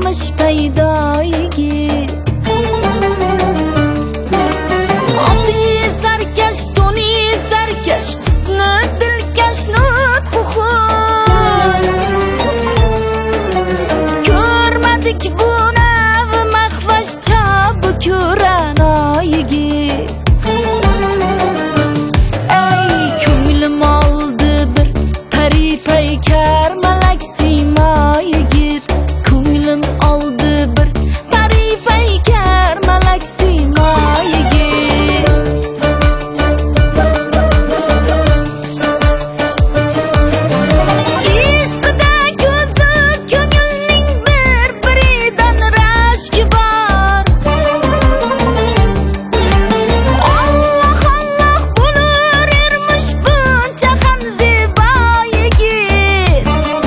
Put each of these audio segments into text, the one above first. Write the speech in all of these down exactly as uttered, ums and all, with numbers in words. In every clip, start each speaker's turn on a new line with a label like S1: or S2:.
S1: ermiş peydayigi. Ati sarkash, toni sarkash, husni dilkash, nutqi xush. Ko'rmadik bu navi mahvash, chabu ko'ranoyigi. Ey ko'nglim oldi bir pari paykar malak siymoyigit. Ko'nglim oldi bir pari paykar malak siymoyigit. Ishqida ko'zi ko'ngilning bir biridan rashki bor. Alloh Alloh bo'lur ermish buncha ham zebo yigit.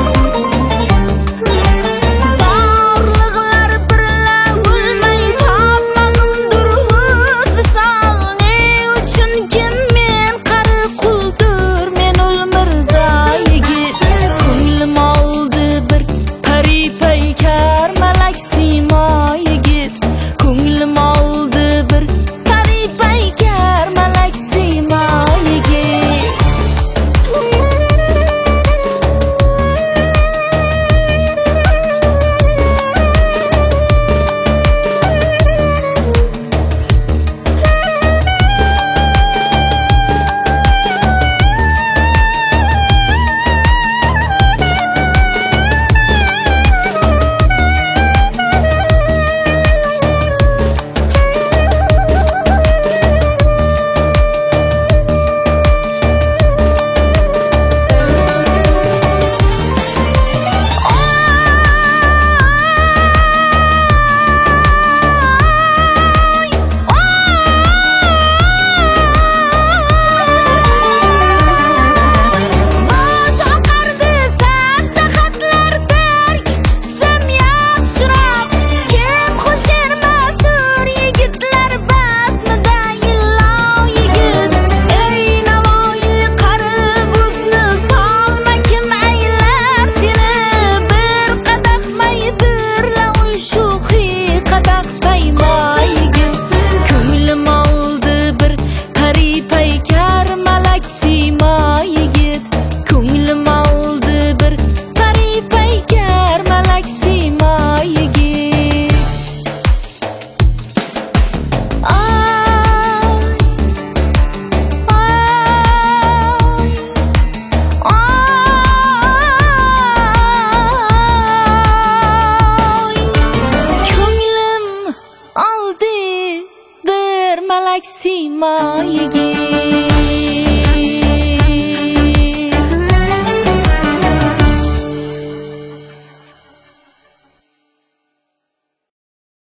S1: Zorliqlar birla o'lmay topmagimdir hut visolni uchun kim men qari quldur men ul mirzo yigit. Ko'nglim oldi bir pari paykar malak siymo yigit. Ko'nglim oldi bir pari paykar malak siymo yigit. Bosh oqardi sabzaxatlar tark tutsam yaxshiroq. Kim xush ermasur yigitlar basmida illo yigit. Ey Navoiy qarib o'zni solma kim aylar seni. Bir qadah may birla ul shuhi qadah paymo yigit. Ko'nglim oldi bir pari paykar malak siymo yigit. Ko'nglim oldi bir pari paykar malak siymo yigit. Ay, ay, ay. Ko'nglim oldi bir malak siymo yigit.